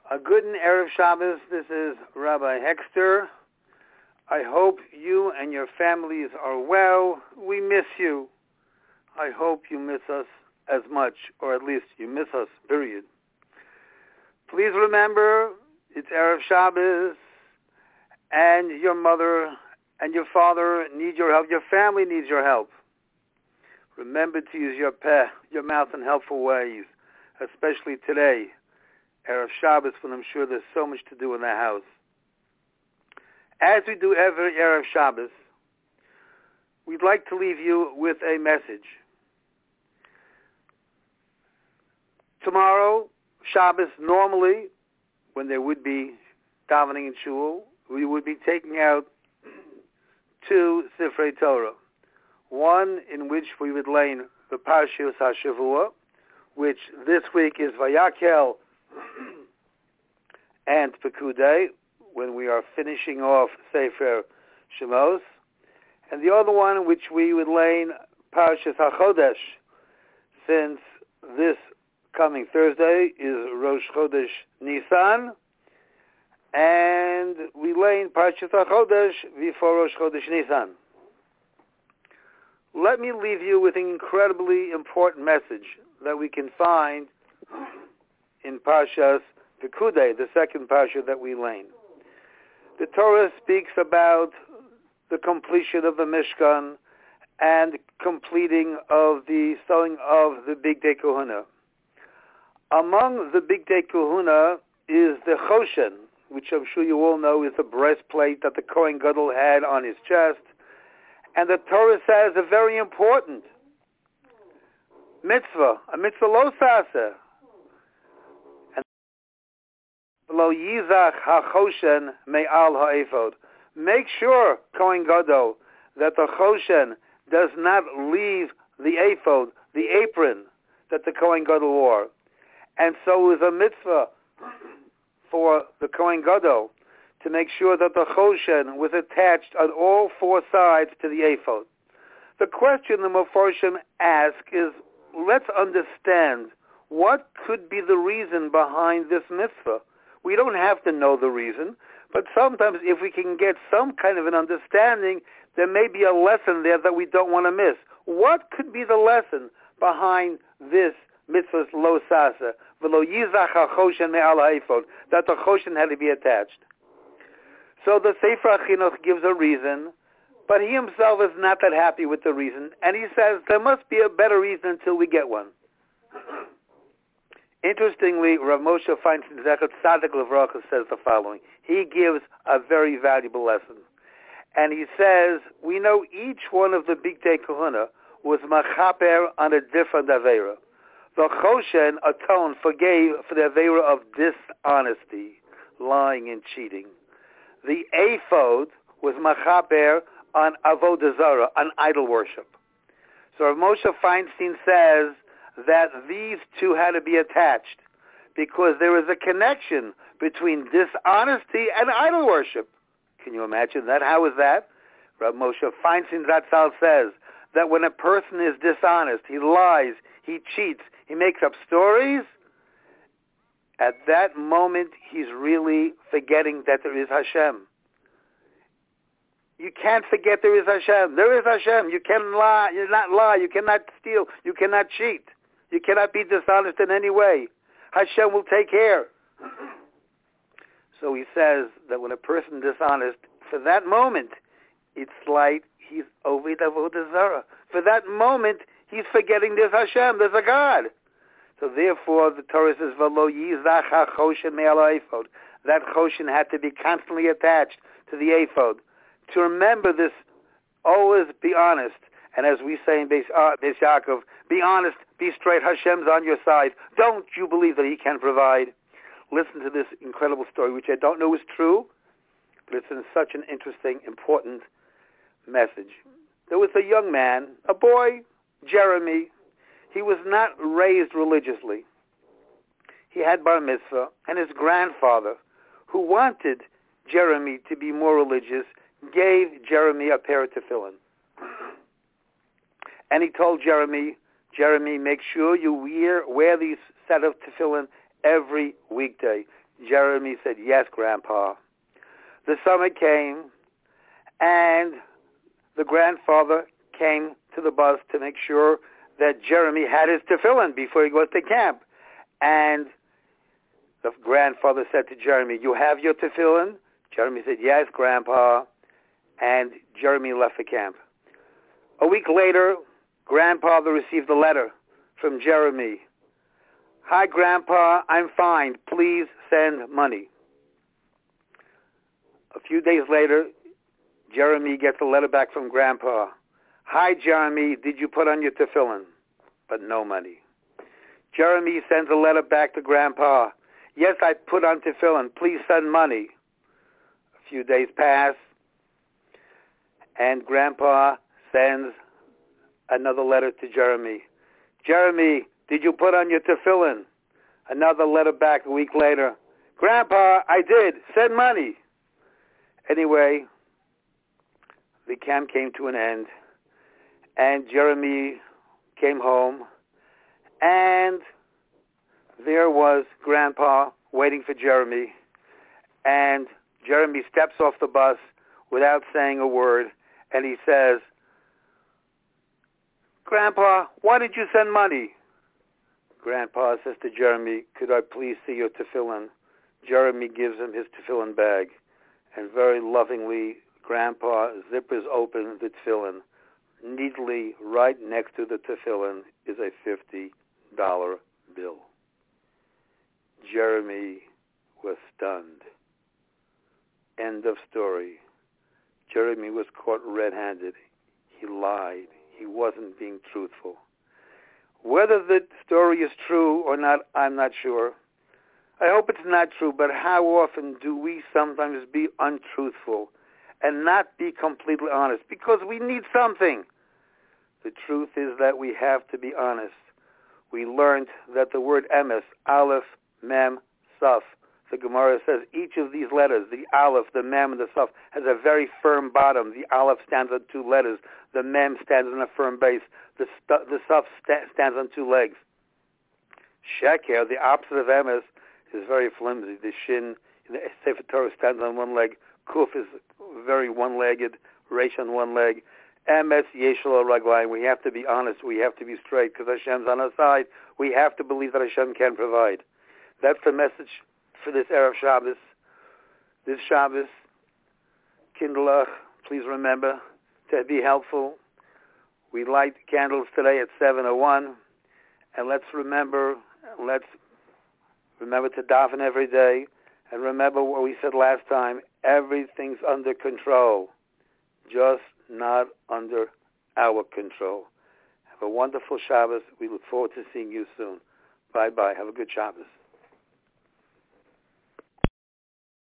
A good and Erev Shabbos. This is Rabbi Hexter. I hope you and your families are well. We miss you. I hope you miss us as much, or at least you miss us, period. Please remember, it's Erev Shabbos, and your mother and your father need your help. Your family needs your help. Remember to use your mouth in helpful ways, especially today, Erev Shabbos, when I'm sure there's so much to do in the house. As we do every Erev Shabbos, we'd like to leave you with a message. Tomorrow, Shabbos, normally, when there would be davening in shul, we would be taking out two Sifrei Torah. One in which we would learn the Parshas HaShavua, which this week is Vayakel and Pekudei, when we are finishing off Sefer Shemos, and the other one in which we would learn Parshas HaChodesh, since this coming Thursday is Rosh Chodesh Nisan, and we learn Parshas HaChodesh before Rosh Chodesh Nisan. Let me leave you with an incredibly important message that we can find in Parshas Pekudei, the second Parsha that we learn. The Torah speaks about the completion of the Mishkan and completing of the sewing of the Bigdei Kahuna. Among the Bigdei Kahuna is the Choshen, which I'm sure you all know is the breastplate that the Kohen Gadol had on his chest. And the Torah says a very important mitzvah, a mitzvah lo saseh. And lo yizach ha-choshen me'al ha'ephod. Make sure, Kohen Gadol, that the choshen does not leave the ephod, the apron that the Kohen Gadol wore. And so it was a mitzvah for the Kohen Gadol to make sure that the choshen was attached on all four sides to the ephod. The question the Mefarshim ask is, let's understand what could be the reason behind this mitzvah. We don't have to know the reason, but sometimes if we can get some kind of an understanding, there may be a lesson there that we don't want to miss. What could be the lesson behind this mitzvah's lo saseh, v'lo yizach ha-choshen me'al ha'ephod, that the choshen had to be attached? So the Sefer HaChinuch gives a reason, but he himself is not that happy with the reason, and he says there must be a better reason until we get one. Interestingly, Rav Moshe Feinstein Zecher Tzadik Levracha says the following. He gives a very valuable lesson. And he says, we know each one of the Bigdei Kahuna was machaper on a different Aveira. The Choshen atoned, forgave for the Aveira of dishonesty, lying and cheating. The ephod was machaper on avodah zarah, on idol worship. So Rav Moshe Feinstein says that these two had to be attached because there is a connection between dishonesty and idol worship. Can you imagine that? How is that? Rav Moshe Feinstein Zatzal says that when a person is dishonest, he lies, he cheats, he makes up stories, at that moment he's really forgetting that there is Hashem. You can't forget there is Hashem. There is Hashem. You cannot lie. You cannot steal. You cannot cheat. You cannot be dishonest in any way. Hashem will take care. So he says that when a person is dishonest, for that moment, it's like he's over avodah zarah. For that moment, he's forgetting there's Hashem, there's a God. So therefore, the Torah says, "V'lo yizach ha-choshen me'al ha'ephod." That choshen had to be constantly attached to the ephod. To remember this, always be honest. And as we say in Beis Yaakov, be honest, be straight. Hashem's on your side. Don't you believe that He can provide? Listen to this incredible story, which I don't know is true, but it's in such an interesting, important message. There was a young man, a boy, Jeremy. He was not raised religiously. He had bar mitzvah, and his grandfather, who wanted Jeremy to be more religious, gave Jeremy a pair of tefillin. And he told Jeremy, make sure you wear these set of tefillin every weekday. Jeremy said, yes, Grandpa. The summer came, and the grandfather came to the bus to make sure that Jeremy had his tefillin before he goes to camp. And the grandfather said to Jeremy, you have your tefillin? Jeremy said, yes, Grandpa. And Jeremy left the camp. A week later, Grandfather received a letter from Jeremy. Hi, Grandpa, I'm fine. Please send money. A few days later, Jeremy gets a letter back from Grandpa. Hi, Jeremy, did you put on your tefillin? But no money. Jeremy sends a letter back to Grandpa. Yes, I put on tefillin. Please send money. A few days pass, and Grandpa sends another letter to Jeremy. Jeremy, did you put on your tefillin? Another letter back a week later. Grandpa, I did. Send money. Anyway, the camp came to an end, and Jeremy came home, and there was Grandpa waiting for Jeremy, and Jeremy steps off the bus without saying a word, and he says, Grandpa, why did you send money? Grandpa says to Jeremy, could I please see your tefillin? Jeremy gives him his tefillin bag, and very lovingly, Grandpa zippers open the tefillin. Neatly, right next to the tefillin is a $50 bill. Jeremy was stunned. End of story. Jeremy was caught red-handed. He lied. He wasn't being truthful. Whether the story is true or not, I'm not sure. I hope it's not true, but how often do we sometimes be untruthful and not be completely honest? Because we need something. The truth is that we have to be honest. We learned that the word emes, aleph, mem, saf, the Gemara says each of these letters, the aleph, the mem, and the saf, has a very firm bottom. The aleph stands on two letters. The mem stands on a firm base. The saf stands on two legs. Sheker, the opposite of emes, is very flimsy. The shin, the Sefer Torah stands on one leg. Kuf is very one-legged. Resh on one leg. Emes, yeshel raglayim. We have to be honest. We have to be straight because Hashem's on our side. We have to believe that Hashem can provide. That's the message for this Erev Shabbos. This Shabbos, Kindlech, please remember to be helpful. We light candles today at 7:01, and let's remember to daven every day, and remember what we said last time, everything's under control, just not under our control. Have a wonderful Shabbos. We look forward to seeing you soon. Bye-bye. Have a good Shabbos.